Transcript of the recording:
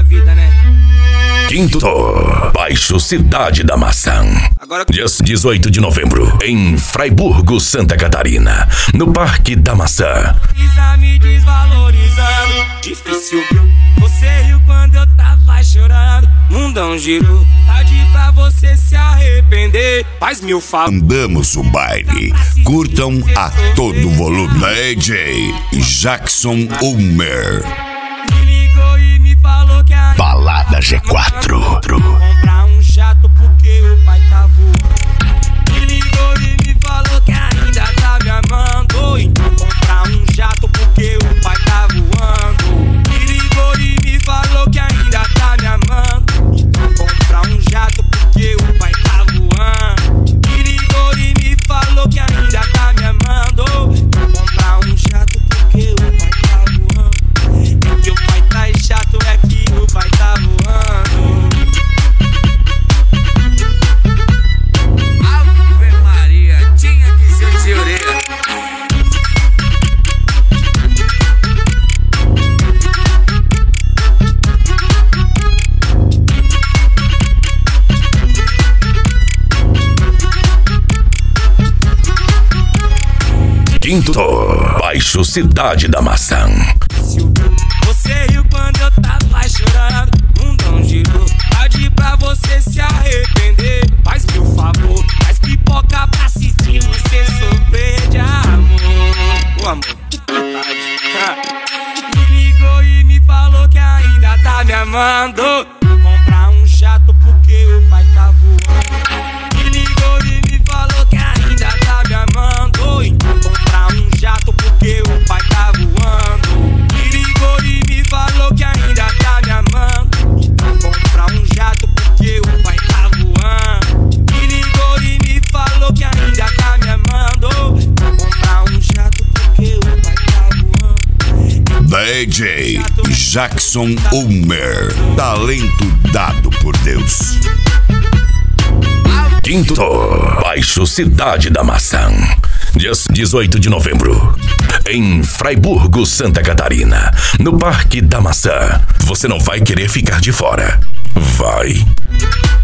vida, né? Quinto, Baixo Cidade da Maçã. Agora... Dia 18 de novembro, em Fraiburgo, Santa Catarina, no Parque da Maçã. Me desvalorizando, difícil, você riu quando eu tava chorando. Mundão girou, tarde pra você se arrepender. Faz mil favor. Andamos o baile, curtam a todo volume. DJ Jackson Ulmer. Me ligou e me falou que a Balada G4. comprar um jato porque o pai tá voando. Me ligou e me falou que ainda tá me amando. Então comprar um jato porque o pai tá voando. Me ligou e me falou que ainda tá me amando. Então comprar um jato porque o pai tá voando. Me ligou e me falou que ainda tá me amando. Então comprar um jato porque o pai tá voando. É que o pai tá chato, é que o pai tá voando. Ave Maria, tinha que ser de orelha. Quinto, Baixo Cidade da Maçã. Você riu quando eu tava chorando. Mundão girou, tarde pra você se arrepender. Faz meu favor, faz pipoca pra assistir você sofrer de amor. Ô amor, vontade. Me ligou e me falou que ainda tá me amando. Comprar um jato porque o pai tá voando. Me ligou e me falou que ainda tá me amando. Então comprar um jato porque o pai tá voando. Me ligou e me falou que ainda tá me amando. Então comprar um jato porque o pai tá voando. Me ligou e me falou que ainda tá me amando. Então comprar um jato porque o pai tá voando. DJ Jackson Ulmer. Talento dado por Deus. Quinto, Baixo Cidade da Maçã. Dia 18 de novembro, em Fraiburgo, Santa Catarina, no Parque da Maçã. Você não vai querer ficar de fora. Vai.